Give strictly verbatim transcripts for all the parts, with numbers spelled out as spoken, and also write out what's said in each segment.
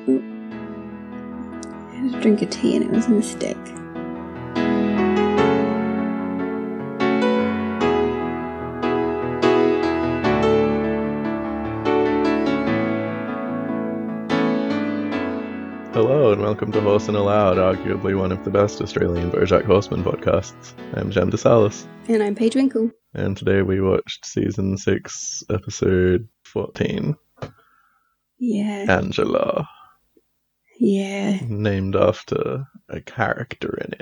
Ooh. I had a drink of tea and it was a mistake. Hello and welcome to Horse and Aloud, arguably one of the best Australian BoJack Horseman podcasts. I'm Jem DeSalis. And I'm Paige Winkle. And today we watched season six, episode fourteen. Yeah. Angela. Yeah. Named after a character in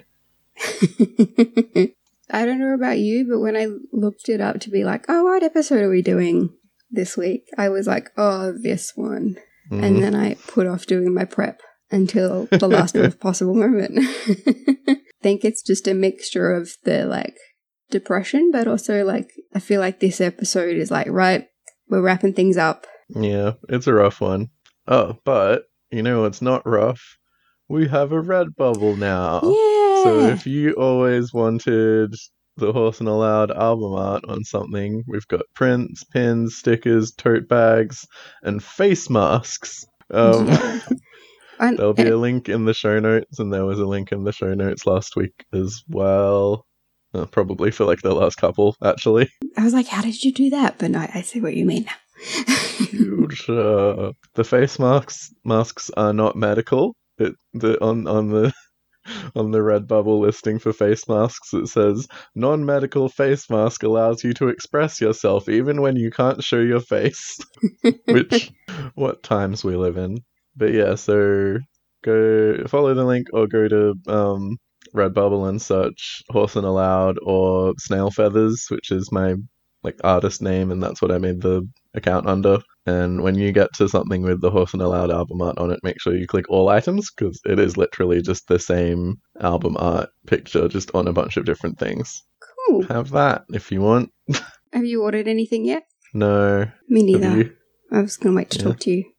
it. I don't know about you, but when I looked it up to be like, oh, what episode are we doing this week? I was like, oh, this one. Mm. And then I put off doing my prep until the last possible moment. I think it's just a mixture of the, like, depression, but also, like, I feel like this episode is like, right, we're wrapping things up. Yeah, it's a rough one. Oh, but, you know, it's not rough. We have a Redbubble now. Yeah! So if you always wanted the Horse and Aloud album art on something, we've got prints, pins, stickers, tote bags, and face masks. Um, yeah. And, there'll be and, a link in the show notes, and there was a link in the show notes last week as well. Uh, probably for like the last couple, actually. I was like, how did you do that? But no, I see what you mean now. Huge. Uh, the face masks masks are not medical. It the on on the on the Redbubble listing for face masks, it says non-medical face mask allows you to express yourself even when you can't show your face. Which, what times we live in. But yeah, so go follow the link or go to um, Redbubble and search Horse and Aloud or Snail Feathers, which is my like artist name, and that's what I made the account under. And when you get to something with the Horse and Aloud album art on it, make sure you click all items, because it is literally just the same album art picture, just on a bunch of different things. Cool. Have that if you want. Have you ordered anything yet? No. Me neither. I was going to wait to yeah. talk to you.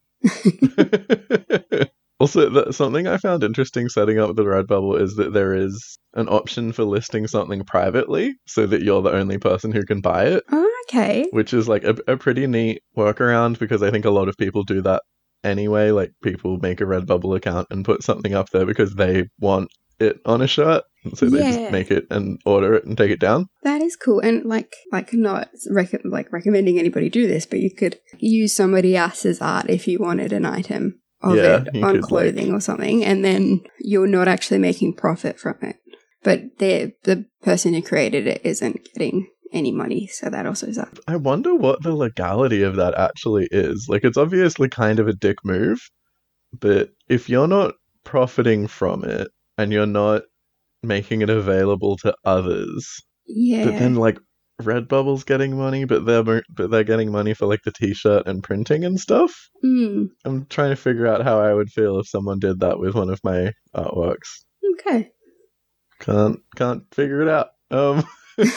Also, th- something I found interesting setting up the Redbubble is that there is an option for listing something privately so that you're the only person who can buy it. Oh, okay. Which is like a, a pretty neat workaround, because I think a lot of people do that anyway. Like, people make a Redbubble account and put something up there because they want it on a shirt. So they yeah. just make it and order it and take it down. That is cool. And like, like not rec- like recommending anybody do this, but you could use somebody else's art if you wanted an item of yeah, it on clothing like... or something, and then you're not actually making profit from it. But the the person who created it isn't getting any money, so that also is up. I wonder what the legality of that actually is. Like, it's obviously kind of a dick move, but if you're not profiting from it and you're not making it available to others, yeah, but then like Redbubble's getting money, but they're but they're getting money for like the t-shirt and printing and stuff. Mm. I'm trying to figure out how I would feel if someone did that with one of my artworks. Okay. Can't can't figure it out. Um,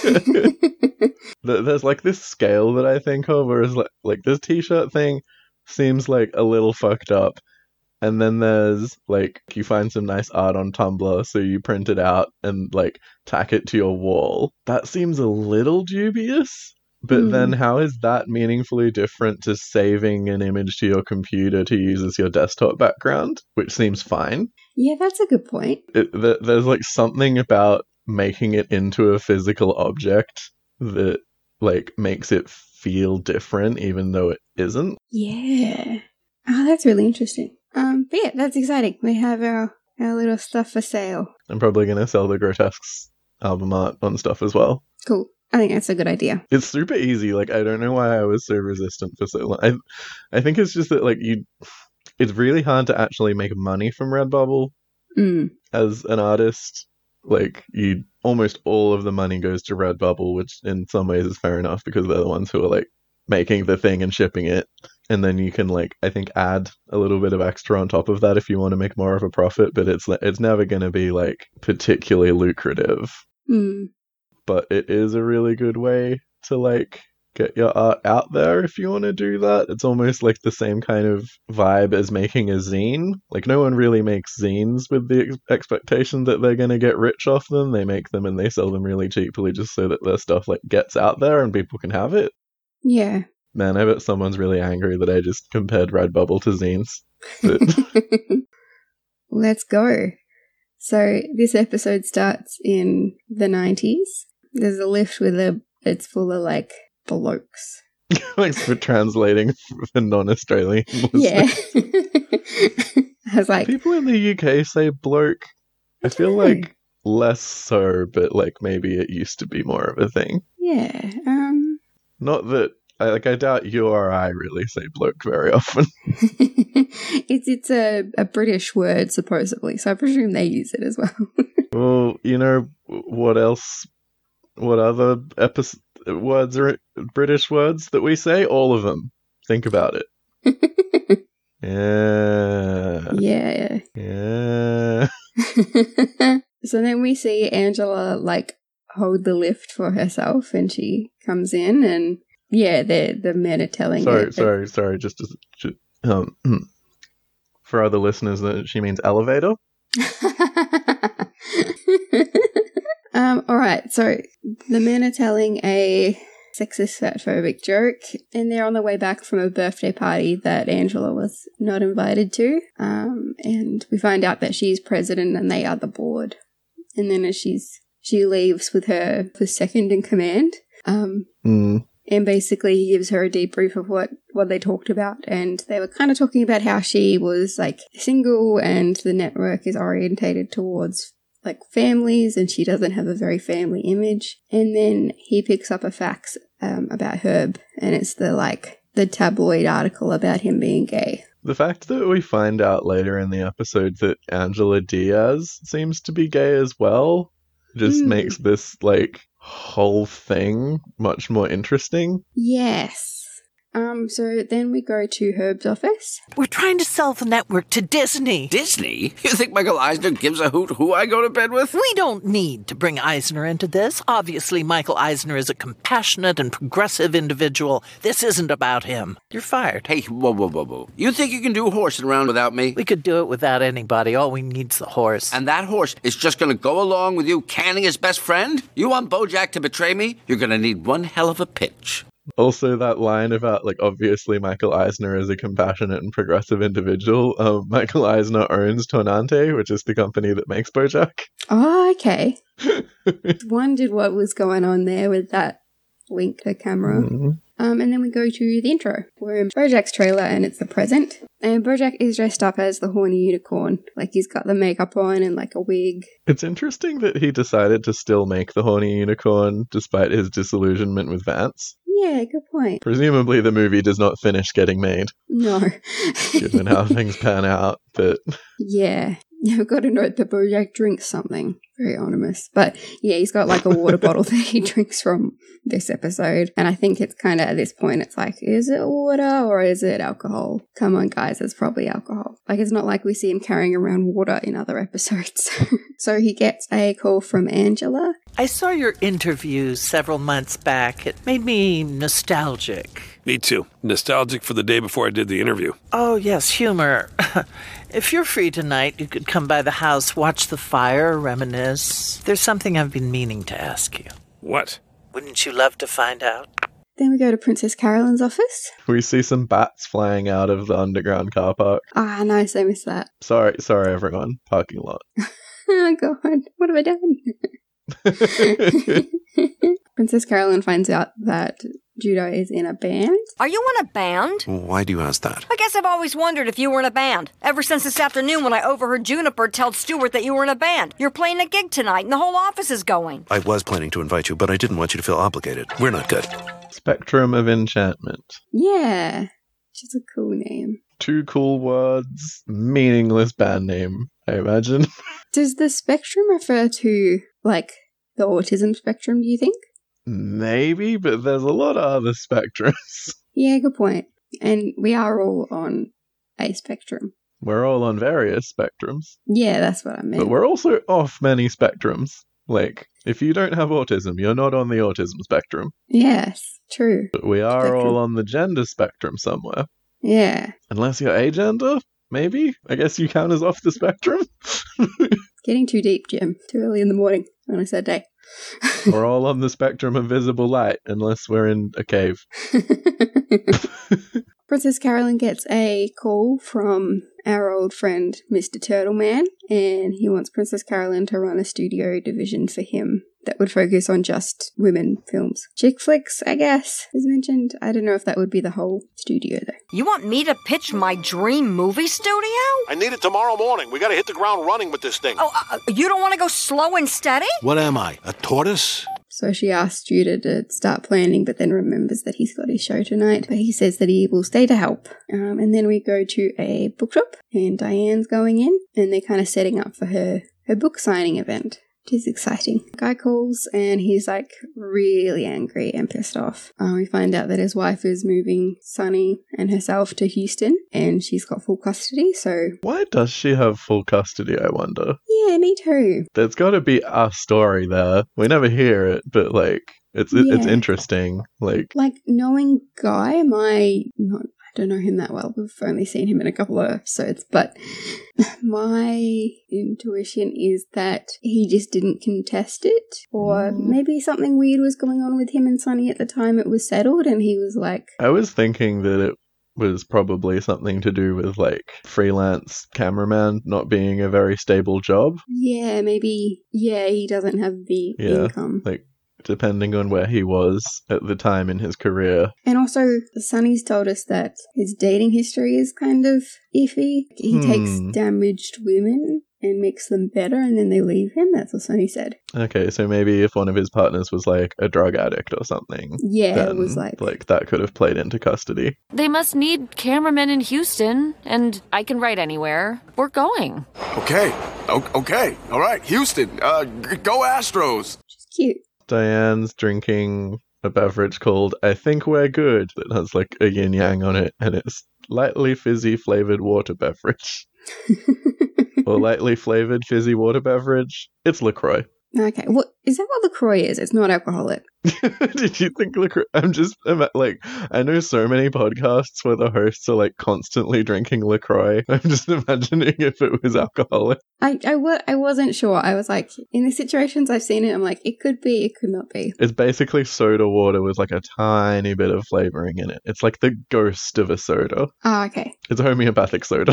there's like this scale that I think of, whereas like like this t-shirt thing seems like a little fucked up. And then there's, like, you find some nice art on Tumblr, so you print it out and, like, tack it to your wall. That seems a little dubious, but mm. then how is that meaningfully different to saving an image to your computer to use as your desktop background, which seems fine? Yeah, that's a good point. It, th- there's, like, something about making it into a physical object that, like, makes it feel different, even though it isn't. Yeah. Oh, that's really interesting. Um, but yeah, that's exciting. We have our, our little stuff for sale. I'm probably going to sell the Grotesques album art on stuff as well. Cool. I think that's a good idea. It's super easy. Like, I don't know why I was so resistant for so long. I, I think it's just that, like, you, it's really hard to actually make money from Redbubble mm. as an artist. Like, you, almost all of the money goes to Redbubble, which in some ways is fair enough because they're the ones who are, like, making the thing and shipping it. And then you can, like, I think add a little bit of extra on top of that if you want to make more of a profit, but it's it's never going to be, like, particularly lucrative. Mm. But it is a really good way to, like, get your art out there if you want to do that. It's almost like the same kind of vibe as making a zine. Like, no one really makes zines with the ex- expectation that they're going to get rich off them. They make them and they sell them really cheaply just so that their stuff, like, gets out there and people can have it. Yeah. Man, I bet someone's really angry that I just compared Redbubble to zines. But Let's go. So this episode starts in the nineties. There's a lift with a, it's full of like blokes. Thanks for translating for non-Australian listeners. Yeah. I was like, People in the U K say bloke. I feel know. like less so, but like maybe it used to be more of a thing. yeah, um, Not that I like. I doubt you or I really say bloke very often. it's it's a, a British word supposedly, so I presume they use it as well. Well, you know what else? What other epi- words are British words that we say? All of them. Think about it. Yeah. Yeah. Yeah. So then we see Angela like hold the lift for herself, and she comes in, and yeah, the the men are telling Sorry, her. sorry, sorry. Just, just, just um, for other listeners, that she means elevator. um. All right. So the men are telling a sexist, fatphobic joke, and they're on the way back from a birthday party that Angela was not invited to. Um. And we find out that she's president and they are the board. And then as she's she leaves with her the second in command. Um. Mm. And basically he gives her a debrief of what, what they talked about. And they were kind of talking about how she was like single and the network is orientated towards like families and she doesn't have a very family image. And then he picks up a fax um, about Herb, and it's the like the tabloid article about him being gay. The fact that we find out later in the episode that Angela Diaz seems to be gay as well just Mm. makes this like whole thing much more interesting. Yes. Um, so then we go to Herb's office. We're trying to sell the network to Disney. Disney? You think Michael Eisner gives a hoot who I go to bed with? We don't need to bring Eisner into this. Obviously, Michael Eisner is a compassionate and progressive individual. This isn't about him. You're fired. Hey, whoa, whoa, whoa, whoa. You think you can do horsing around without me? We could do it without anybody. All we need's the horse. And that horse is just going to go along with you canning his best friend? You want Bojack to betray me? You're going to need one hell of a pitch. Also, that line about, like, obviously Michael Eisner is a compassionate and progressive individual. Um, Michael Eisner owns Tonante, which is the company that makes BoJack. Oh, okay. Wondered what was going on there with that link to camera. Mm-hmm. Um, and then we go to the intro. We're in Bojack's trailer and it's the present. And Bojack is dressed up as the horny unicorn. Like he's got the makeup on and like a wig. It's interesting that he decided to still make the horny unicorn despite his disillusionment with Vance. Yeah, good point. Presumably the movie does not finish getting made, No. given how things pan out, but Yeah. Yeah, we've got to note that Bojack drinks something. Very ominous. But yeah, he's got like a water bottle that he drinks from this episode. And I think it's kind of at this point, it's like, is it water or is it alcohol? Come on, guys, it's probably alcohol. Like, it's not like we see him carrying around water in other episodes. So he gets a call from Angela. I saw your interview several months back. It made me nostalgic. Me too. Nostalgic for the day before I did the interview. Oh, yes, humor. If you're free tonight, you could come by the house, watch the fire, reminisce. There's something I've been meaning to ask you. What? Wouldn't you love to find out? Then we go to Princess Carolyn's office. we see some bats flying out of the underground car park. Ah, nice, I missed that. Sorry, sorry everyone. Parking lot. Oh, God, what have I done? Princess Carolyn finds out that Judo is in a band. Are you in a band? Why do you ask that? I guess I've always wondered if you were in a band. Ever since this afternoon when I overheard Juniper tell Stuart that you were in a band. You're playing a gig tonight and the whole office is going. I was planning to invite you, but I didn't want you to feel obligated. We're not good. Spectrum of Enchantment. Yeah, which is a cool name. Two cool words, meaningless band name, I imagine. Does the spectrum refer to, like, the autism spectrum, do you think? Maybe, but there's a lot of other spectrums. Yeah, good point. And we are all on a spectrum. We're all on various spectrums, Yeah, that's what I meant. but we're also off many spectrums. Like, if you don't have autism, you're not on the autism spectrum. Yes, true. But we are Spectrum. all on the gender spectrum somewhere. Yeah. Unless you're agender, maybe? I guess you count as off the spectrum? Getting too deep, Jim. Too early in the morning on a sad day. We're all on the spectrum of visible light, unless we're in a cave. Princess Carolyn gets a call from our old friend, Mister Turtleman, and he wants Princess Carolyn to run a studio division for him that would focus on just women films. Chick flicks, I guess, is mentioned. I don't know if that would be the whole studio, though. You want me to pitch my dream movie studio? I need it tomorrow morning. We gotta hit the ground running with this thing. Oh, uh, you don't want to go slow and steady? What am I, a tortoise? So she asks Judah to start planning, but then remembers that he's got his show tonight. But he says that he will stay to help. Um, and then we go to a bookshop, and Diane's going in, and they're kind of setting up for her, her book signing event, which is exciting. Guy calls, and he's like really angry and pissed off. Uh, we find out that his wife is moving Sunny and herself to Houston, and she's got full custody, so... Why does she have full custody, I wonder? Yeah, me too. There's got to be a story there. We never hear it, but, like, it's it, it's Yeah. interesting. Like, Like, knowing Guy, my... not I don't know him that well. We've only seen him in a couple of episodes, but my intuition is that he just didn't contest it, or maybe something weird was going on with him and Sunny at the time it was settled, and he was like, I was thinking that it was probably something to do with, like, freelance cameraman not being a very stable job. yeah, maybe, yeah, he doesn't have the Yeah, income. like, depending on where he was at the time in his career. And also, Sunny's told us that his dating history is kind of iffy. He Hmm. takes damaged women and makes them better, and then they leave him. That's what Sunny said. Okay, so maybe if one of his partners was, like, a drug addict or something, Yeah, then, it was like... like, that could have played into custody. They must need cameramen in Houston, and I can write anywhere. We're going. Okay. O- okay. All right. Houston. Uh, g- go Astros. She's cute. Diane's drinking a beverage called I Think We're Good that has like a yin yang on it, and it's lightly fizzy flavored water beverage. Or lightly flavored fizzy water beverage. It's LaCroix. Okay, what is that? What LaCroix is? It's not alcoholic. Did you think LaCroix? I'm just I'm, like, I know so many podcasts where the hosts are like constantly drinking LaCroix. I'm just imagining if it was alcoholic. I I, wa- I wasn't sure. I was like, in the situations I've seen it, I'm like, it could be, it could not be. It's basically soda water with like a tiny bit of flavoring in it. It's like the ghost of a soda. Oh, okay. It's a homeopathic soda.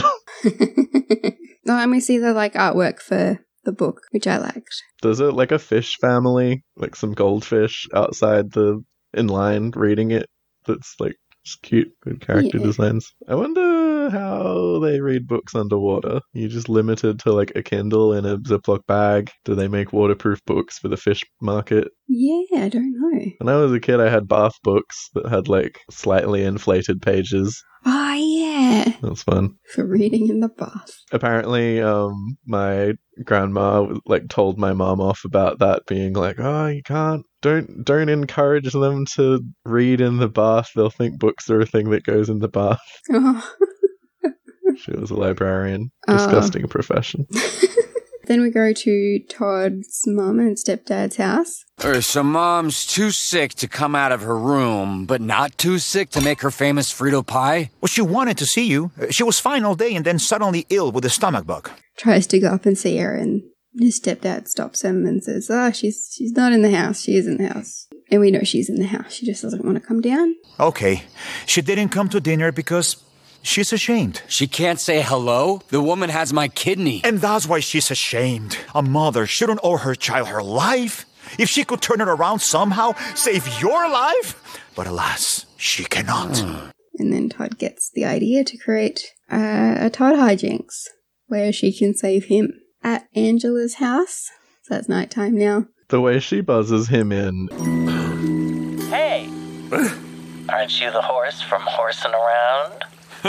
No, and we see the like artwork for the book, which I liked. There's a like a fish family, like some goldfish outside the in line reading it. That's like just cute, good character Yeah. designs. I wonder how they read books underwater. You just limited to like a Kindle in a Ziploc bag? Do they make waterproof books for the fish market? Yeah, I don't know. When I was a kid, I had bath books that had like slightly inflated pages. Oh, yeah. That's fun. For reading in the bath. Apparently, um, my grandma like told my mom off about that, being like, "Oh, you can't, don't, don't encourage them to read in the bath. They'll think books are a thing that goes in the bath." Oh. She was a librarian. Oh. Disgusting profession. Then we go to Todd's mum and stepdad's house. Er, so mom's too sick to come out of her room, but not too sick to make her famous Frito pie? Well, she wanted to see you. She was fine all day and then suddenly ill with a stomach bug. Tries to go up and see her, and his stepdad stops him and says, "Oh, she's she's not in the house. She is in the house." And we know she's in the house. She just doesn't want to come down. Okay. She didn't come to dinner because she's ashamed. She can't say hello? The woman has my kidney. And that's why she's ashamed. A mother shouldn't owe her child her life. If she could turn it around somehow, save your life. But alas, she cannot. And then Todd gets the idea to create uh, a Todd hijinks where she can save him at Angela's house. So it's nighttime now. The way she buzzes him in. Hey! Aren't you the horse from horsing around?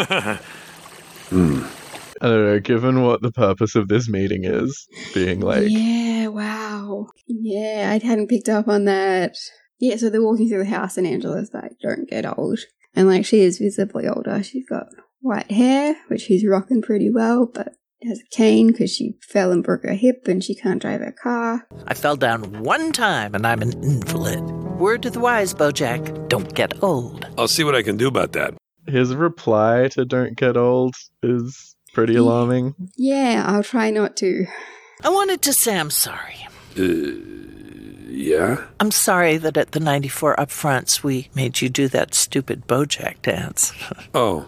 hmm. I don't know, given what the purpose of this meeting is, being like... Yeah, wow. Yeah, I hadn't picked up on that. Yeah, so they're walking through the house and Angela's like, "Don't get old." And like, she is visibly older. She's got white hair, which she's rocking pretty well, but has a cane because she fell and broke her hip and she can't drive her car. I fell down one time and I'm an invalid. Word to the wise, Bojack. Don't get old. I'll see what I can do about that. His reply to "Don't get old" is pretty alarming. Yeah, I'll try not to. I wanted to say I'm sorry. Uh, yeah? I'm sorry that at the ninety-four upfronts we made you do that stupid Bojack dance. Oh.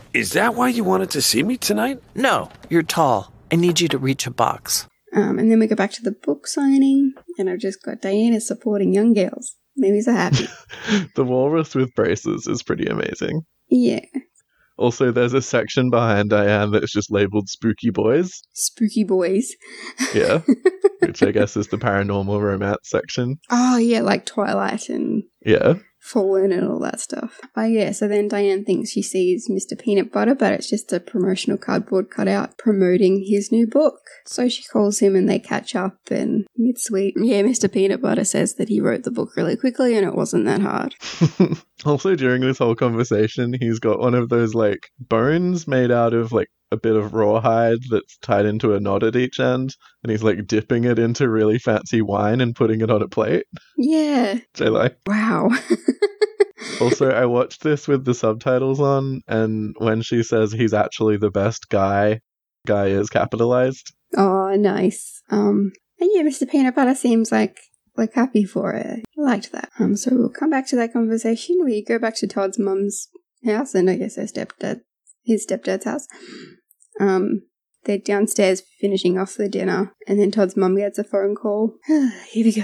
Is that why you wanted to see me tonight? No, you're tall. I need you to reach a box. Um, and then we go back to the book signing, and I've just got Diana supporting young girls. Maybe so happy. The walrus with braces is pretty amazing. Yeah. Also, there's a section behind Diane that's just labeled Spooky Boys. Spooky Boys. Yeah. Which I guess is the paranormal romance section. Oh, yeah, like Twilight and Yeah. Fallen and all that stuff. Oh, yeah, so then Diane thinks she sees Mister Peanut Butter, but it's just a promotional cardboard cutout promoting his new book. So she calls him and they catch up, and it's sweet. Yeah, Mister Peanut Butter says that he wrote the book really quickly and it wasn't that hard. Also, during this whole conversation, he's got one of those, like, bones made out of, like, a bit of rawhide that's tied into a knot at each end, and he's, like, dipping it into really fancy wine and putting it on a plate. Yeah. Which I like. Wow. Also, I watched this with the subtitles on, and when she says he's actually the best guy, guy is capitalized. Oh, nice. Um, and yeah, Mister Peanut Butter seems like like happy for it. I liked that. Um, so we'll come back to that conversation. We go back to Todd's mum's house, and I guess her stepdad, his stepdad's house. Um, they're downstairs finishing off the dinner, and then Todd's mum gets a phone call. Here we go.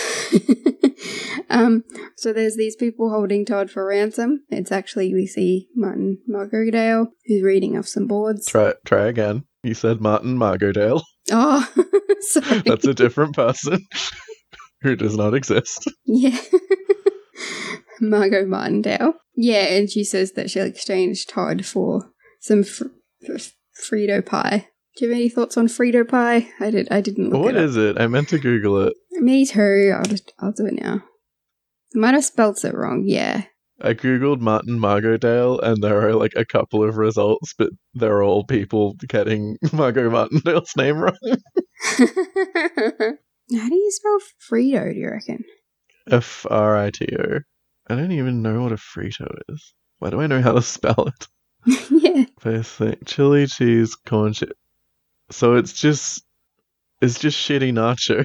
um, so there's these people holding Todd for ransom. It's actually, we see Martin Margodale, who's reading off some boards. Try try again. You said Martin Margodale. Oh, sorry. That's a different person who does not exist. Yeah. Margot Martindale. Yeah, and she says that she'll exchange Todd for some fr- fr- Frito pie. Do you have any thoughts on Frito pie? I did. I didn't look What it up. is it? I meant to Google it. Me too. I'll just, I'll do it now. I might have spelt it wrong. Yeah. I googled Martin Margodale, and there are like a couple of results, but they're all people getting Margot Martindale's name wrong. How do you spell Frito, do you reckon? F R I T O. I don't even know what a Frito is. Why do I know how to spell it? Yeah. Basic chili cheese corn chip. So it's just it's just shitty nachos.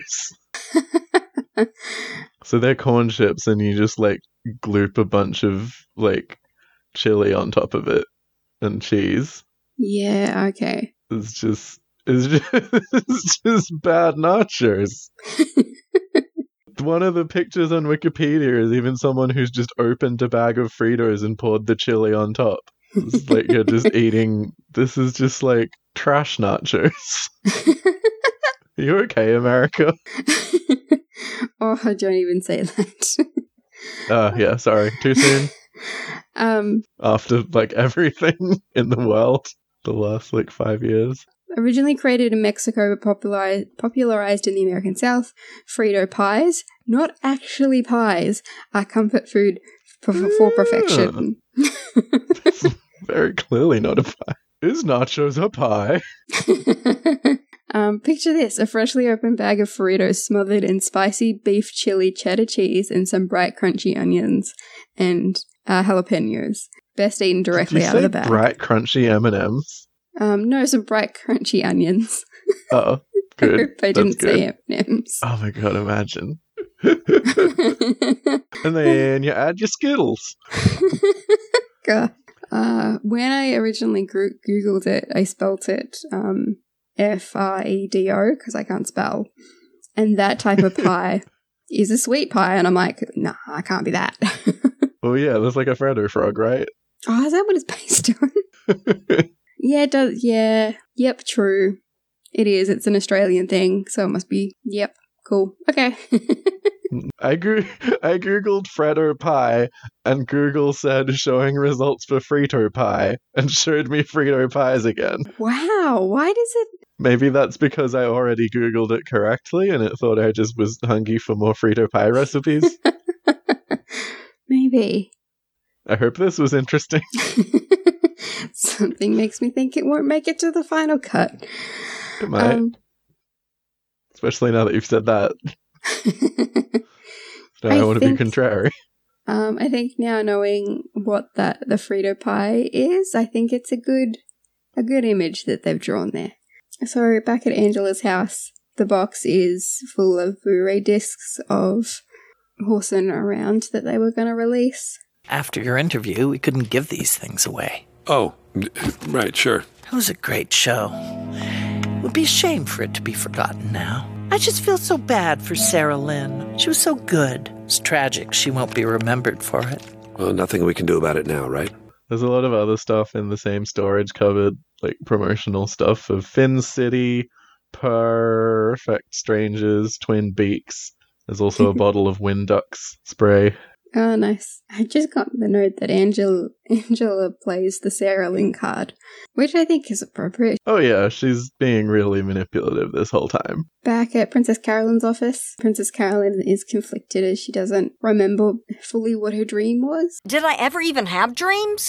So they're corn chips, and you just like gloop a bunch of like chili on top of it and cheese. Yeah. Okay. It's just it's just, it's just bad nachos. One of the pictures on Wikipedia is even someone who's just opened a bag of Fritos and poured the chili on top. It's like you're just eating. This is just like trash nachos. Are you okay, America? Oh, don't even say that. Uh, yeah, sorry. Too soon? Um, After, like, everything in the world the last, like, five years. Originally created in Mexico but populari- popularized in the American South, Frito pies, not actually pies, are comfort food for, for perfection. It's very clearly not a pie. Is nachos a pie? Um, picture this, a freshly opened bag of Fritos smothered in spicy beef chili cheddar cheese and some bright crunchy onions and uh, jalapenos. Best eaten directly Did you out say of the bag. bright crunchy M and M's? Um, no, some bright crunchy onions. Oh, good. I hope I That's didn't good. say M and M's. Oh my god, imagine. And then you add your Skittles. God. Uh, when I originally gro- Googled it, I spelt it um, F R E D O because I can't spell. And that type of pie is a sweet pie. And I'm like, nah, I can't be that. Oh yeah, there's like a Freddo frog, right? Oh, is that what it's based on? Yeah, it does. Yeah. Yep, true. It is. It's an Australian thing. So it must be, yep, cool. Okay. I go- I googled Freddo pie, and Google said showing results for Frito pie, and showed me Frito pies again. Wow. Why does it? Maybe that's because I already googled it correctly, and it thought I just was hungry for more Frito pie recipes. Maybe. I hope this was interesting. Something makes me think it won't make it to the final cut. It might. Um, Especially now that you've said that. So I, I want to be think- contrary. Um, I think now knowing what that the Frito pie is, I think it's a good a good image that they've drawn there. So back at Angela's house, the box is full of Blu-ray discs of Horsing Around that they were going to release. After your interview, we couldn't give these things away. Oh, Right, sure. It was a great show. It would be a shame for it to be forgotten now. I just feel so bad for Sarah Lynn. She was so good. It's tragic she won't be remembered for it. Well, nothing we can do about it now, right? There's a lot of other stuff in the same storage cupboard, like promotional stuff of Finn City, Perfect Strangers, Twin Beaks. There's also a bottle of Winducks spray. Oh, nice. I just got the note that Angela, Angela plays the Sarah Lynn card, which I think is appropriate. Oh yeah, she's being really manipulative this whole time. Back at Princess Carolyn's office, Princess Carolyn is conflicted as she doesn't remember fully what her dream was. Did I ever even have dreams?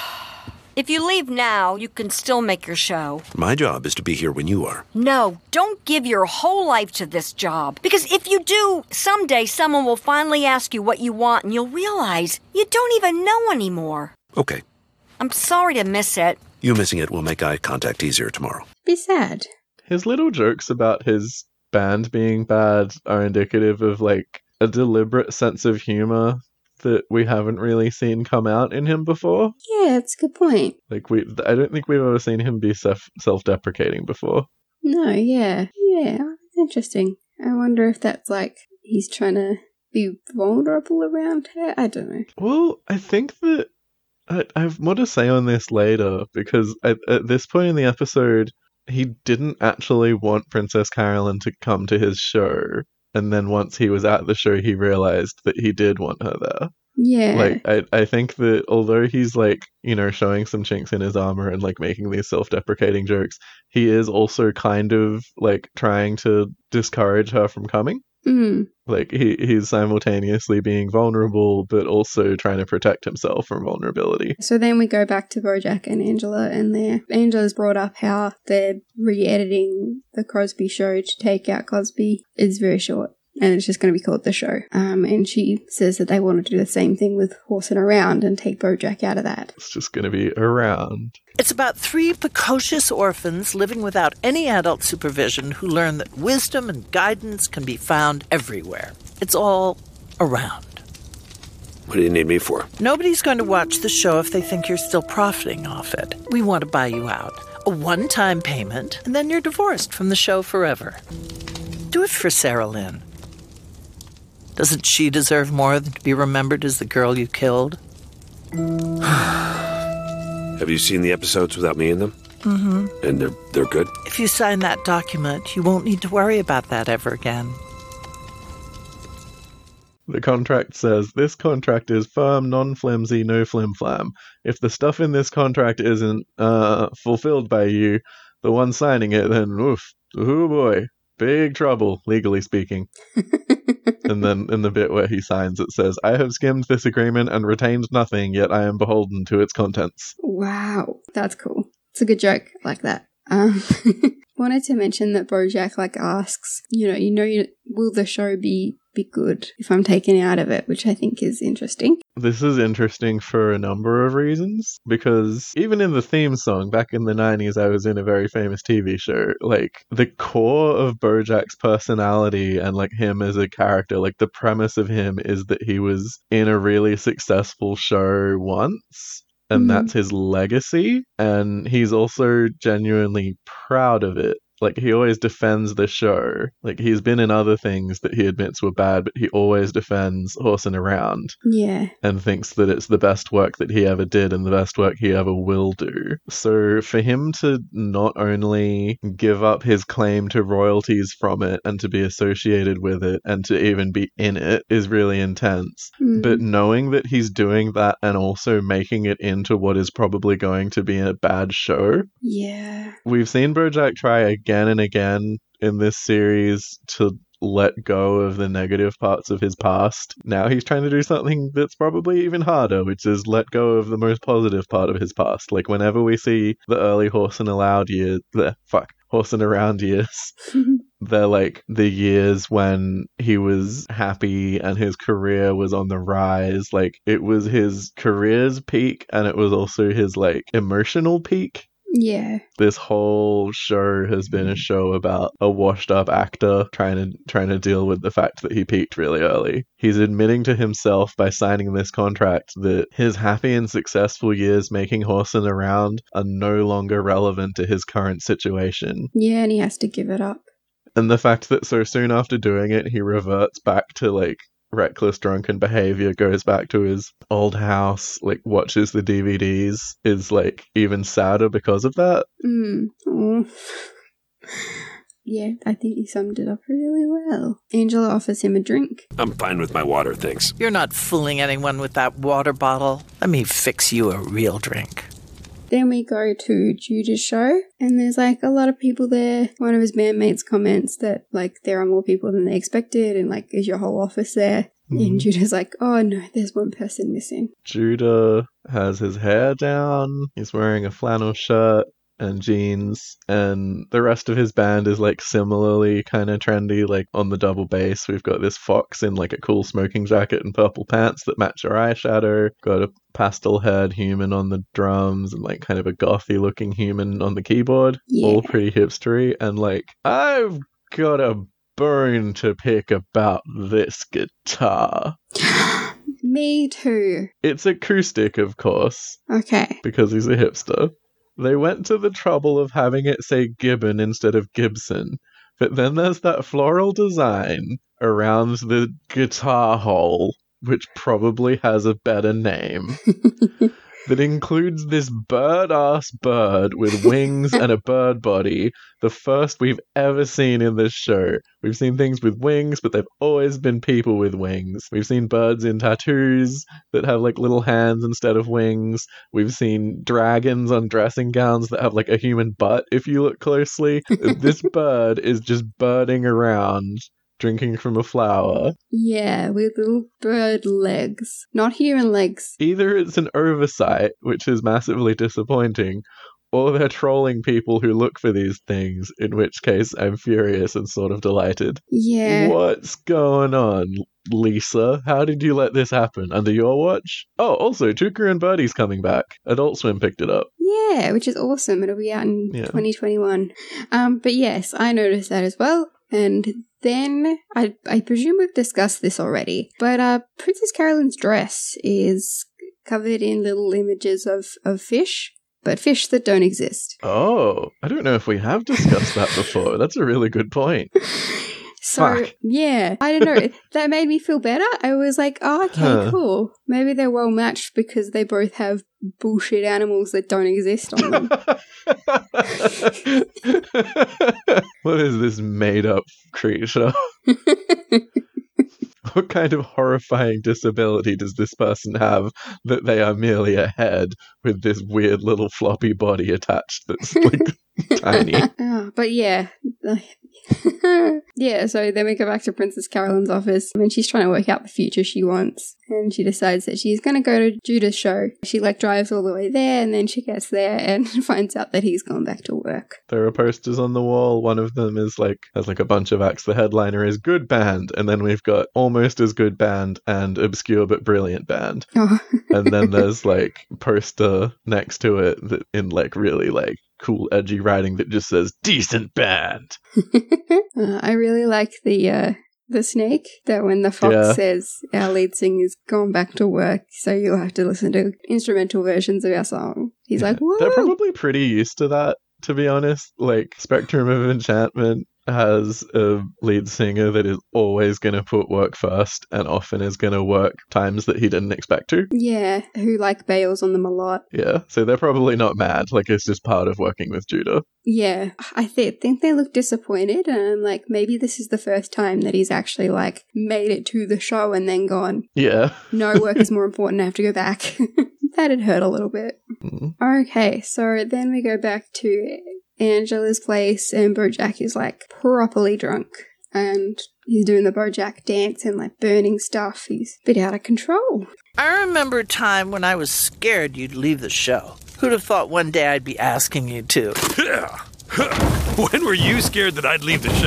If you leave now, you can still make your show. My job is to be here when you are. No, don't give your whole life to this job. Because if you do, someday someone will finally ask you what you want and you'll realize you don't even know anymore. Okay. I'm sorry to miss it. You missing it will make eye contact easier tomorrow. Be sad. His little jokes about his band being bad are indicative of, like, a deliberate sense of humor that we haven't really seen come out in him before. Yeah, that's a good point. Like, we, I don't think we've ever seen him be self, self-deprecating before. No, yeah. Yeah, that's interesting. I wonder if that's, like, he's trying to be vulnerable around her? I don't know. Well, I think that I, I have more to say on this later, because at, at this point in the episode, he didn't actually want Princess Carolyn to come to his show. And then once he was at the show, he realized that he did want her there. Yeah. Like, I, I think that although he's, like, you know, showing some chinks in his armor and, like, making these self-deprecating jokes, he is also kind of, like, trying to discourage her from coming. Mm. Like, he, he's simultaneously being vulnerable, but also trying to protect himself from vulnerability. So then we go back to Bojack and Angela, and there, Angela's brought up how they're re-editing the Cosby Show to take out Cosby. It's very short, and it's just going to be called The Show. Um, and she says that they want to do the same thing with Horsing Around and take Bojack out of that. It's just going to be around. It's about three precocious orphans living without any adult supervision who learn that wisdom and guidance can be found everywhere. It's all around. What do you need me for? Nobody's going to watch the show if they think you're still profiting off it. We want to buy you out. A one-time payment, and then you're divorced from the show forever. Do it for Sarah Lynn. Doesn't she deserve more than to be remembered as the girl you killed? Have you seen the episodes without me in them? Mm-hmm. And they're they're good? If you sign that document, you won't need to worry about that ever again. The contract says, this contract is firm, non-flimsy, no flim-flam. If the stuff in this contract isn't uh, fulfilled by you, the one signing it, then oof, oh boy, big trouble, legally speaking. And then in the bit where he signs, it says, I have skimmed this agreement and retained nothing, yet I am beholden to its contents. Wow, that's cool. It's a good joke. I like that. Um, wanted to mention that Bojack, like, asks, you know, you know, you, will the show be, be good if I'm taken out of it, which I think is interesting. This is interesting for a number of reasons, because even in the theme song, back in the nineties, I was in a very famous T V show, like, the core of Bojack's personality and, like, him as a character, like, the premise of him is that he was in a really successful show once, and mm-hmm. that's his legacy, and he's also genuinely proud of it. Like, he always defends the show. Like, he's been in other things that he admits were bad, but he always defends Horsing Around. Yeah. And thinks that it's the best work that he ever did and the best work he ever will do. So for him to not only give up his claim to royalties from it and to be associated with it and to even be in it is really intense. Mm. But knowing that he's doing that and also making it into what is probably going to be a bad show. Yeah. We've seen Bojack try again. Again and again in this series to let go of the negative parts of his past. Now he's trying to do something that's probably even harder, which is let go of the most positive part of his past. Like, whenever we see the early Horsing Aloud years, the fuck, Horsing Around years, they're like the years when he was happy and his career was on the rise. Like, it was his career's peak and it was also his, like, emotional peak. Yeah. This whole show has been a show about a washed-up actor trying to trying to deal with the fact that he peaked really early. He's admitting to himself by signing this contract that his happy and successful years making horsing around are no longer relevant to his current situation. Yeah, and he has to give it up. And the fact that so soon after doing it, he reverts back to, like, reckless drunken behavior, goes back to his old house, like watches the D V Ds, is like even sadder because of that. Mm. Oh. Yeah, I think you summed it up really well. Angela offers him a drink. I'm fine with my water, thanks. You're not fooling anyone with that water bottle. Let me fix you a real drink. Then we go to Judah's show, and there's like a lot of people there. One of his bandmates comments that like there are more people than they expected, and like, is your whole office there? Mm. And Judah's like, oh no, there's one person missing. Judah has his hair down, he's wearing a flannel shirt and jeans, and the rest of his band is like similarly kind of trendy. Like on the double bass, we've got this fox in like a cool smoking jacket and purple pants that match her eyeshadow. Got a pastel haired human on the drums and like kind of a gothy looking human on the keyboard. Yeah. All pretty hipstery. And like, I've got a bone to pick about this guitar. Me too. It's acoustic, of course. Okay. Because he's a hipster. They went to the trouble of having it say Gibbon instead of Gibson, but then there's that floral design around the guitar hole, which probably has a better name, that includes this bird-ass bird with wings and a bird body, the first we've ever seen in this show. We've seen things with wings, but they've always been people with wings. We've seen birds in tattoos that have like little hands instead of wings. We've seen dragons on dressing gowns that have like a human butt if you look closely. This bird is just birding around, drinking from a flower. Yeah, with little bird legs. Not human legs. Either it's an oversight, which is massively disappointing, or they're trolling people who look for these things, in which case I'm furious and sort of delighted. Yeah. What's going on, Lisa? How did you let this happen? Under your watch? Oh, also, Tucker and Birdie's coming back. Adult Swim picked it up. Yeah, which is awesome. It'll be out in yeah. twenty twenty-one. Um, but yes, I noticed that as well. And then, I, I presume we've discussed this already, but uh, Princess Carolyn's dress is covered in little images of, of fish, but fish that don't exist. Oh, I don't know if we have discussed that before. That's a really good point. So, Fuck. yeah, I don't know. That made me feel better. I was like, oh, okay, huh. cool. Maybe they're well matched because they both have bullshit animals that don't exist on them. What is this made-up creature? What kind of horrifying disability does this person have that they are merely a head with this weird little floppy body attached that's like tiny? Oh, but yeah. Yeah, so then we go back to Princess Carolyn's office and she's trying to work out the future she wants. And she decides that she's going to go to Judah's show. She like drives all the way there and then she gets there and finds out that he's gone back to work. There are posters on the wall. One of them is like, has like a bunch of acts. The headliner is good band. And then we've got almost as good band and obscure but brilliant band. Oh. And then there's like poster next to it that in like really like cool edgy writing that just says decent band. uh, I really like the uh the snake that when the fox yeah. says our lead singer's gone back to work, so you'll have to listen to instrumental versions of our song. He's yeah. like, whoa. They're probably pretty used to that, to be honest. Like Spectrum of Enchantment has a lead singer that is always going to put work first and often is going to work times that he didn't expect to. Yeah, who like bails on them a lot. Yeah, so they're probably not mad. Like, it's just part of working with Judah. Yeah, I th- think they look disappointed and I'm like, maybe this is the first time that he's actually like made it to the show and then gone, yeah, no, work is more important, I have to go back. That'd hurt a little bit. Mm. Okay, so then we go back to Angela's place and Bojack is like properly drunk and he's doing the Bojack dance and like burning stuff. He's a bit out of control. I remember a time when I was scared you'd leave the show. Who'd have thought one day I'd be asking you to? When were you scared that I'd leave the show?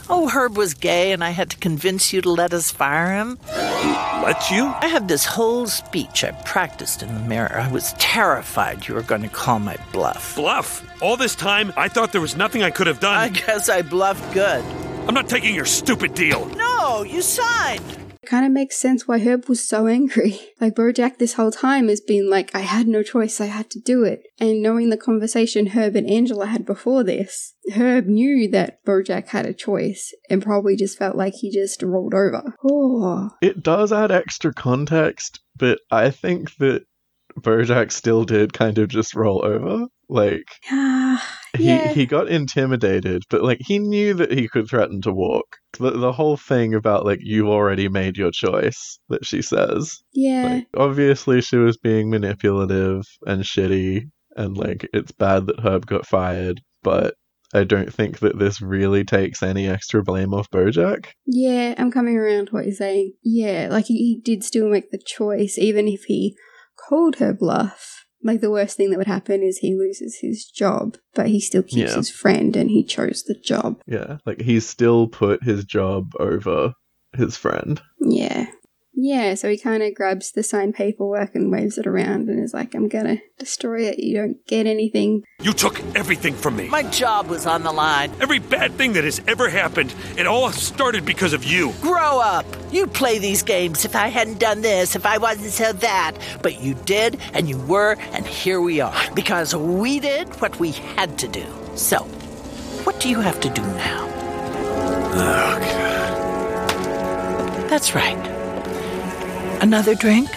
Oh, Herb was gay and I had to convince you to let us fire him? Let you? I had this whole speech I practiced in the mirror. I was terrified you were going to call my bluff. Bluff? All this time, I thought there was nothing I could have done. I guess I bluffed good. I'm not taking your stupid deal. No, you signed. It kind of makes sense why Herb was so angry. Like, Bojack this whole time has been like, I had no choice, I had to do it. And knowing the conversation Herb and Angela had before this, Herb knew that Bojack had a choice and probably just felt like he just rolled over. Oh. It does add extra context, but I think that Bojack still did kind of just roll over. Like, yeah. he, he got intimidated, but, like, he knew that he could threaten to walk. The, the whole thing about, like, you already made your choice that she says. Yeah. Like, obviously she was being manipulative and shitty, and, like, it's bad that Herb got fired, but I don't think that this really takes any extra blame off Bojack. Yeah, I'm coming around to what you're saying. Yeah, like, he, he did still make the choice, even if he called her bluff. Like, the worst thing that would happen is he loses his job, but he still keeps Yeah. his friend and he chose the job. Yeah, like, he's still put his job over his friend. Yeah. Yeah, so he kind of grabs the signed paperwork and waves it around and is like, I'm gonna destroy it, you don't get anything. You took everything from me. My job was on the line. Every bad thing that has ever happened, it all started because of you. Grow up. You'd play these games if I hadn't done this, if I wasn't so that. But you did, and you were, and here we are. Because we did what we had to do. So, what do you have to do now? Oh, God. That's right. Another drink?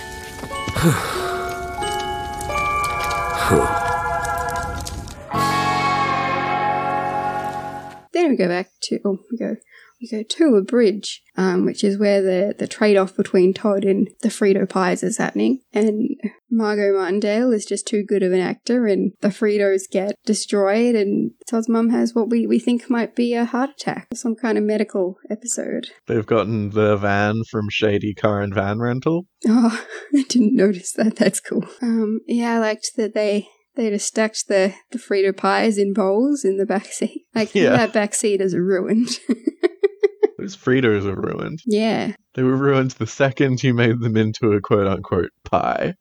Then we go back to, oh, we go, we go to a bridge, um, which is where the, the trade-off between Todd and the Frito Pies is happening. And Margot Martindale is just too good of an actor, and the Fritos get destroyed, and Todd's mum has what we, we think might be a heart attack, some kind of medical episode. They've gotten the van from Shady Car and Van Rental. Oh, I didn't notice that. That's cool. Um, yeah, I liked that they... They just stacked the, the Frito Pies in bowls in the backseat. Like, Yeah. that backseat is ruined. Those Fritos are ruined. Yeah. They were ruined the second you made them into a quote-unquote pie.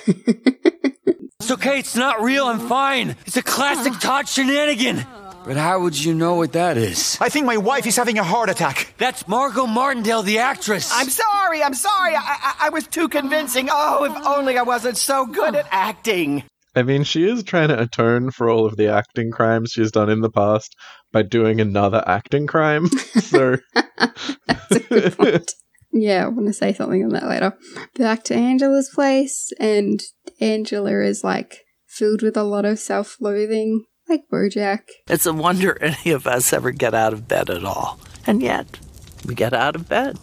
It's okay, it's not real, I'm fine. It's a classic Todd shenanigan. But how would you know what that is? I think my wife is having a heart attack. That's Margot Martindale, the actress. I'm sorry, I'm sorry. I, I, I was too convincing. Oh, if only I wasn't so good at acting. I mean, she is trying to atone for all of the acting crimes she's done in the past by doing another acting crime, so... That's a good point. Yeah, I want to say something on that later. Back to Angela's place, and Angela is, like, filled with a lot of self-loathing, like Bojack. It's a wonder any of us ever get out of bed at all. And yet, we get out of bed.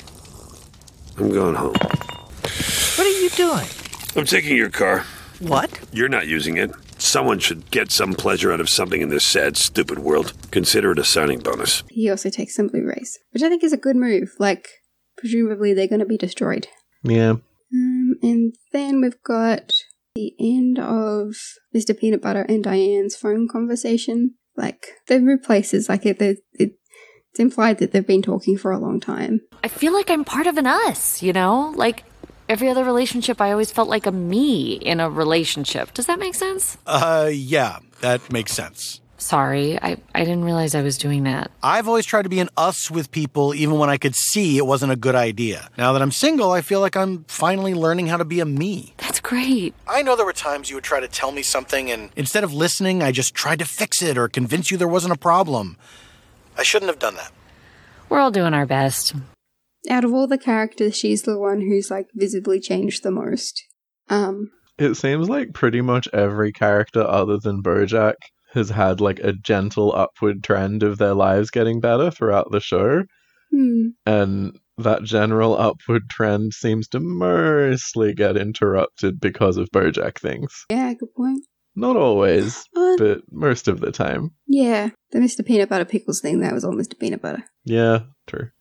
I'm going home. What are you doing? I'm taking your car. What? You're not using it. Someone should get some pleasure out of something in this sad, stupid world. Consider it a signing bonus. He also takes some Blu-rays, which I think is a good move. Like, presumably they're going to be destroyed. Yeah. Um, and then we've got the end of Mister Peanut Butter and Diane's phone conversation. Like, they're replaces. Like, it, it, it's implied that they've been talking for a long time. I feel like I'm part of an us, you know? Like, every other relationship, I always felt like a me in a relationship. Does that make sense? Uh, yeah, that makes sense. Sorry, I, I didn't realize I was doing that. I've always tried to be an us with people even when I could see it wasn't a good idea. Now that I'm single, I feel like I'm finally learning how to be a me. That's great. I know there were times you would try to tell me something, and instead of listening, I just tried to fix it or convince you there wasn't a problem. I shouldn't have done that. We're all doing our best. Out of all the characters, she's the one who's, like, visibly changed the most. Um, It seems like pretty much every character other than Bojack has had, like, a gentle upward trend of their lives getting better throughout the show. hmm. And that general upward trend seems to mostly get interrupted because of Bojack things. Yeah, good point. Not always, Uh, but most of the time. Yeah, the Mister Peanut Butter Pickles thing, that was all Mister Peanut Butter. Yeah, true.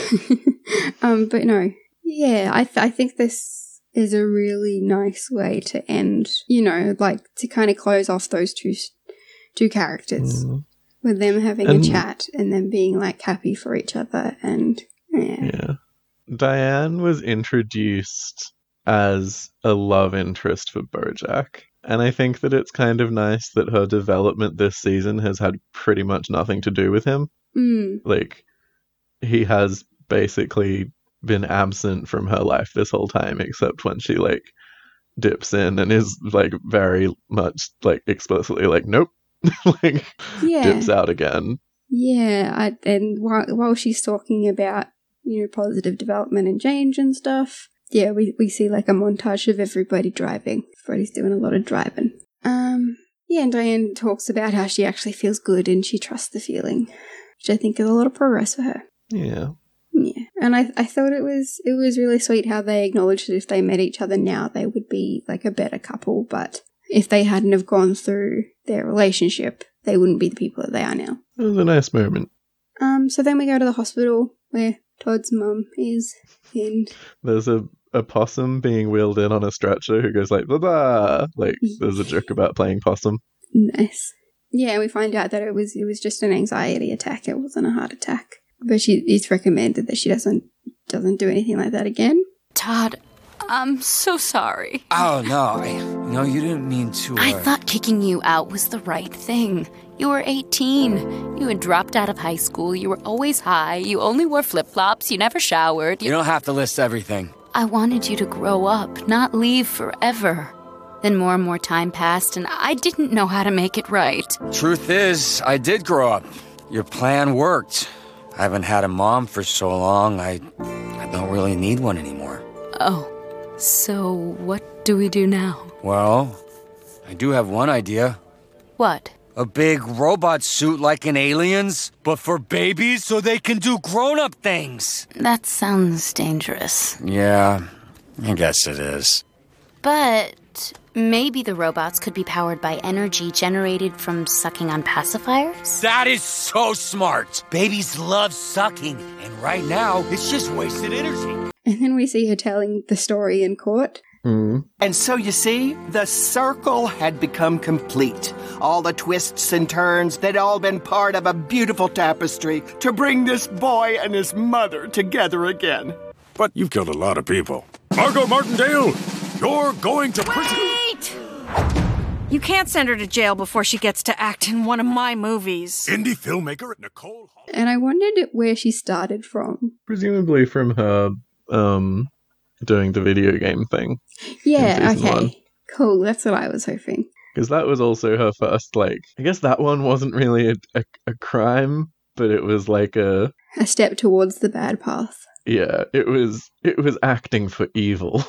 um, but no, yeah, I th- I think this is a really nice way to end, you know, like to kind of close off those two two characters. Mm. With them having And- a chat and them being like happy for each other and yeah. Yeah. Diane was introduced as a love interest for BoJack. And I think that it's kind of nice that her development this season has had pretty much nothing to do with him. Mm. Like, he has basically been absent from her life this whole time, except when she, like, dips in and is, like, very much, like, explicitly like, nope. like, Yeah. dips out again. Yeah, I, and while, while she's talking about, you know, positive development and change and stuff, yeah, we, we see like a montage of everybody driving. Everybody's doing a lot of driving. Um, yeah, and Diane talks about how she actually feels good and she trusts the feeling, which I think is a lot of progress for her. Yeah. Yeah, and I I thought it was it was really sweet how they acknowledged that if they met each other now, they would be like a better couple, but if they hadn't have gone through their relationship, they wouldn't be the people that they are now. It was a nice moment. Um, so then we go to the hospital where Todd's mum is, and There's a, a possum being wheeled in on a stretcher who goes like, blah-blah. Like, there's a joke about playing possum. nice. Yeah, we find out that it was it was just an anxiety attack. It wasn't a heart attack. But she it's recommended that she doesn't doesn't do anything like that again. Todd, I'm so sorry. Oh, no. I, no, you didn't mean to. Uh... I thought kicking you out was the right thing. You were eighteen. You had dropped out of high school. You were always high. You only wore flip-flops. You never showered. You... you don't have to list everything. I wanted you to grow up, not leave forever. Then more and more time passed, and I didn't know how to make it right. Truth is, I did grow up. Your plan worked. I haven't had a mom for so long, I, I don't really need one anymore. Oh, so what do we do now? Well, I do have one idea. What? A big robot suit like in Aliens, but for babies so they can do grown-up things. That sounds dangerous. Yeah, I guess it is. But maybe the robots could be powered by energy generated from sucking on pacifiers? That is so smart! Babies love sucking, and right now, it's just wasted energy. And then we see her telling the story in court. Mm. And so you see, the circle had become complete. All the twists and turns, they'd all been part of a beautiful tapestry to bring this boy and his mother together again. But you've killed a lot of people. Margot Martindale, you're going to prison. Wait! You can't send her to jail before she gets to act in one of my movies. Indie filmmaker Nicole Hall. And I wondered where she started from. Presumably from her um, doing the video game thing. Yeah, okay. One. Cool, that's what I was hoping. Because that was also her first, like, I guess that one wasn't really a, a, a crime, but it was like a... A step towards the bad path. Yeah, it was, it was acting for evil.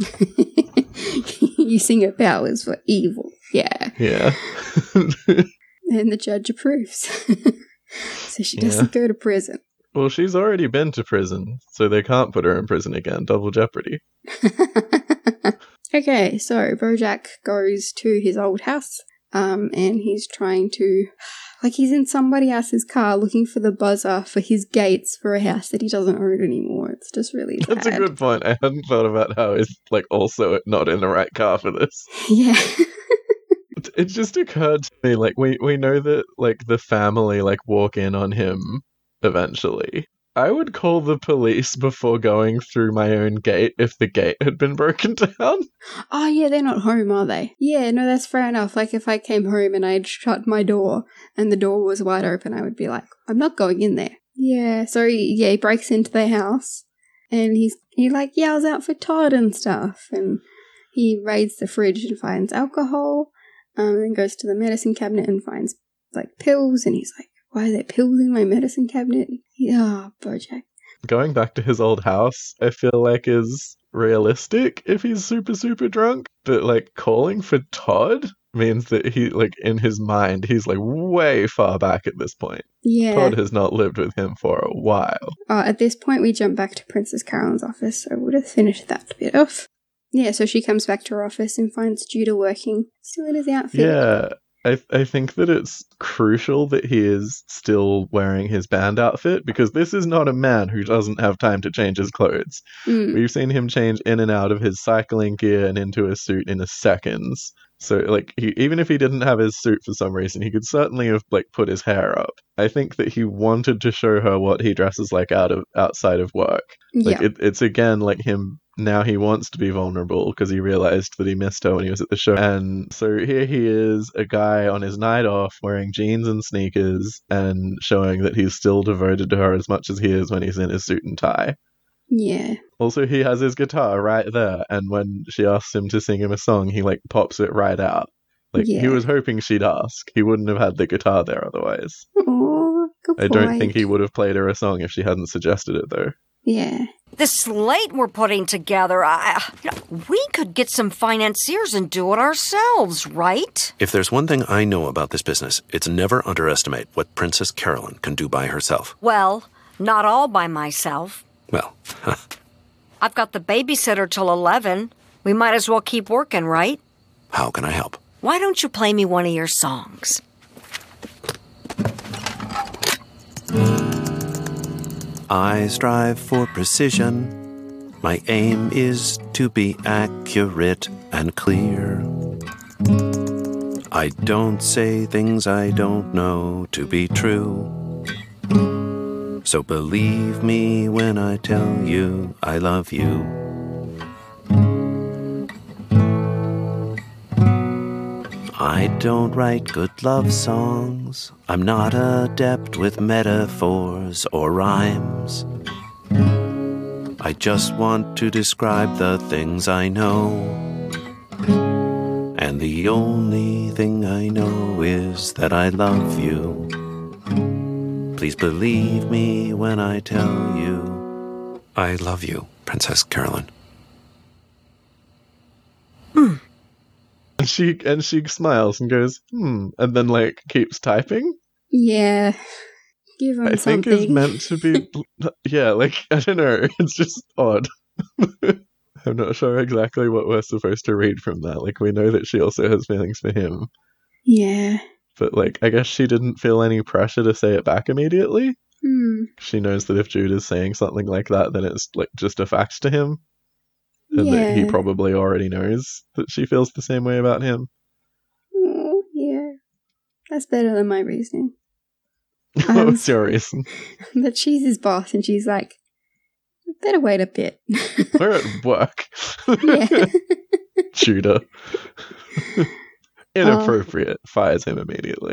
Using her powers for evil. Yeah. Yeah. And the judge approves. So she doesn't Yeah. go to prison. Well, she's already been to prison, so they can't put her in prison again. Double jeopardy. Okay, so BoJack goes to his old house, um, and he's trying to, like, he's in somebody else's car looking for the buzzer for his gates for a house that he doesn't own anymore. It's just really sad. That's a good point. I hadn't thought about how he's, like, also not in the right car for this. Yeah. it, it just occurred to me, like, we, we know that, like, the family, like, walk in on him eventually. I would call the police before going through my own gate if the gate had been broken down. Oh, yeah, they're not home, are they? Yeah, no, that's fair enough. Like, if I came home and I'd shut my door and the door was wide open, I would be like, I'm not going in there. Yeah, so, he, yeah, he breaks into their house and he's he, like, yells out for Todd and stuff. And he raids the fridge and finds alcohol, um, and then goes to the medicine cabinet and finds, like, pills. And he's like, why are there pills in my medicine cabinet? Yeah, BoJack. Going back to his old house, I feel like is realistic if he's super, super drunk. But, like, calling for Todd means that he, like, in his mind, he's, like, way far back at this point. Yeah. Todd has not lived with him for a while. Uh, at this point, we jump back to Princess Carolyn's office, so we'll just finish that bit off. Yeah, so she comes back to her office and finds Judah working, still in his outfit. Yeah. I I think that it's crucial that he is still wearing his band outfit, because this is not a man who doesn't have time to change his clothes. Mm. We've seen him change in and out of his cycling gear and into a suit in a seconds. So, like, he, even if he didn't have his suit for some reason, he could certainly have, like, put his hair up. I think that he wanted to show her what he dresses like out of outside of work. Like, Yeah. it, it's again like him. Now he wants to be vulnerable because he realized that he missed her when he was at the show. And so here he is, a guy on his night off wearing jeans and sneakers and showing that he's still devoted to her as much as he is when he's in his suit and tie. Yeah. Also, he has his guitar right there, and when she asks him to sing him a song, he, like, pops it right out. Like, Yeah. he was hoping she'd ask. He wouldn't have had the guitar there otherwise. Oh, good I don't boy. think he would have played her a song if she hadn't suggested it, though. Yeah. The slate we're putting together, I, we could get some financiers and do it ourselves, right? If there's one thing I know about this business, it's never underestimate what Princess Carolyn can do by herself. Well, not all by myself. Well, I've got the babysitter till eleven. We might as well keep working, right? how can I help? Why don't you play me one of your songs? I strive for precision. My aim is to be accurate and clear. I don't say things I don't know to be true. So believe me when I tell you I love you. I don't write good love songs. I'm not adept with metaphors or rhymes. I just want to describe the things I know. And the only thing I know is that I love you. Please believe me when I tell you I love you, Princess Carolyn. Hmm. And she and she smiles and goes, hmm, and then, like, keeps typing. Yeah. Give him I something. think is meant to be, yeah, like, I don't know, it's just odd. I'm not sure exactly what we're supposed to read from that. Like, we know that she also has feelings for him, Yeah. but, like, I guess she didn't feel any pressure to say it back immediately. Hmm. She knows that if Jude is saying something like that, then it's, like, just a fact to him. And that he Yeah. probably already knows that she feels the same way about him. Oh, yeah. That's better than my reasoning. What was your reason? That she's his boss and she's like, better wait a bit. We're at work. Yeah. Judah. Inappropriate. Fires him immediately.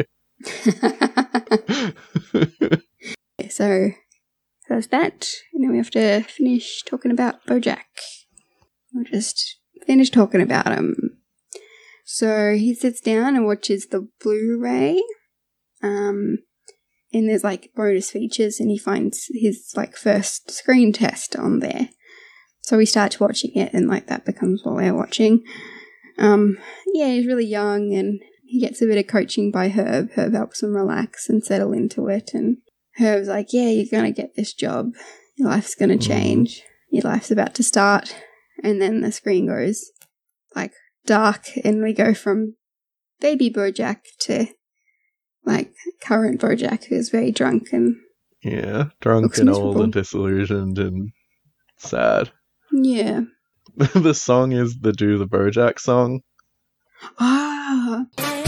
So, that's that. And then we have to finish talking about BoJack. We'll just finish talking about him. So, he sits down and watches the Blu-ray. Um, and there's, like, bonus features, and he finds his, like, first screen test on there. So, he starts watching it, and, like, that becomes what we're watching. Um, yeah, he's really young, and he gets a bit of coaching by Herb. Herb helps him relax and settle into it, and Herb's like, yeah, you're gonna get this job. Your life's gonna change. Your life's about to start. And then the screen goes, like, dark, and we go from baby BoJack to, like, current BoJack, who's very drunk and... Yeah, drunk Looks and old miserable. and disillusioned and sad. Yeah. The song is the Do the BoJack song. Ah.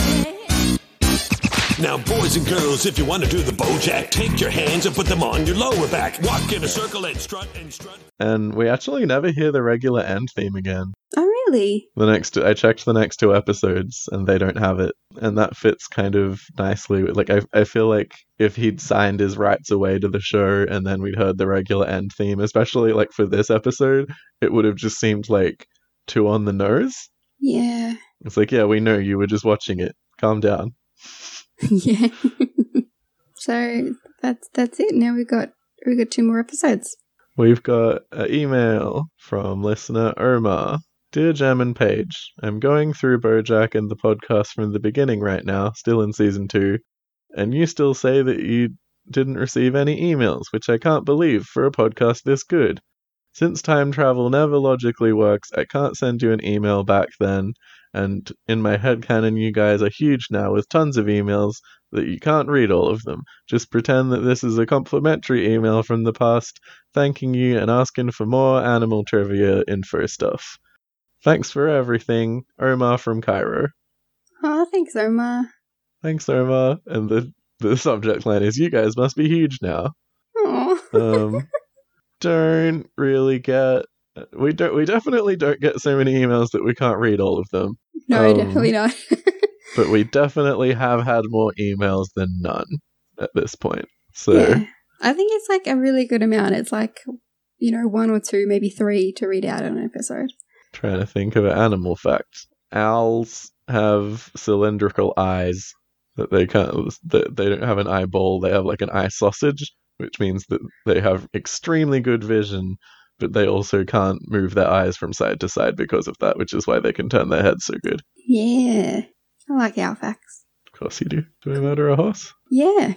Now, boys and girls, if you want to do the BoJack, take your hands and put them on your lower back. Walk in a circle and strut and strut. And we actually never hear the regular end theme again. Oh, really? The next, I checked the next two episodes, and they don't have it, and that fits kind of nicely. with- Like, I, I feel like if he'd signed his rights away to the show, and then we'd heard the regular end theme, especially like for this episode, it would have just seemed like too on the nose. Yeah. It's like, yeah, we know you were just watching it. Calm down. Yeah. So, that's that's it. Now we've got, we've got two more episodes. We've got an email from listener Omar. Dear Gem and Paige, I'm going through BoJack and the podcast from the beginning right now, still in season two, and you still say that you didn't receive any emails, which I can't believe for a podcast this good. Since time travel never logically works, I can't send you an email back then, and in my headcanon you guys are huge now with tons of emails that you can't read all of them. Just pretend that this is a complimentary email from the past, thanking you and asking for more animal trivia info stuff. Thanks for everything, Omar from Cairo. Oh, thanks, Omar. Thanks, Omar. And the, the subject line is, you guys must be huge now. Aw. Um, don't really get... We don't. We definitely don't get so many emails that we can't read all of them. No, Um, definitely not. But we definitely have had more emails than none at this point. So, Yeah. I think it's like a really good amount. It's like, you know, one or two, maybe three to read out in an episode. trying to think of an animal fact. Owls have cylindrical eyes that they can't. That they don't have an eyeball. They have like an eye sausage, which means that they have extremely good vision, but they also can't move their eyes from side to side because of that, which is why they can turn their heads so good. Yeah. I like owl facts. Of course you do. Do we murder a horse? Yeah.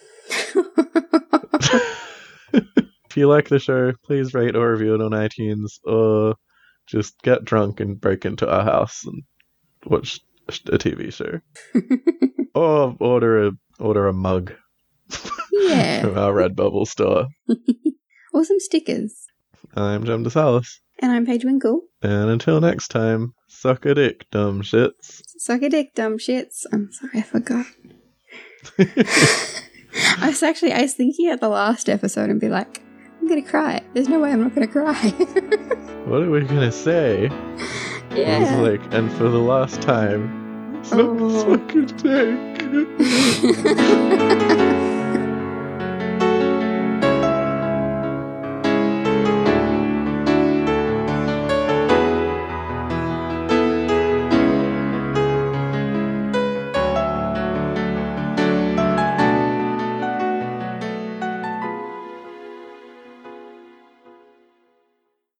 If you like the show, please rate or review it on iTunes, or just get drunk and break into our house and watch a T V show. Or order a order a mug Yeah. from our Redbubble store. Or some stickers. I'm Jem DeSalis. And I'm Paige Winkle. And until next time, suck a dick, dumb shits. Suck a dick, dumb shits. I'm sorry, I forgot. I was actually, I was thinking at the last episode and be like, I'm going to cry. There's no way I'm not going to cry. What are we gonna say? Yeah. It was like, and for the last time, suck, Oh. suck a dick.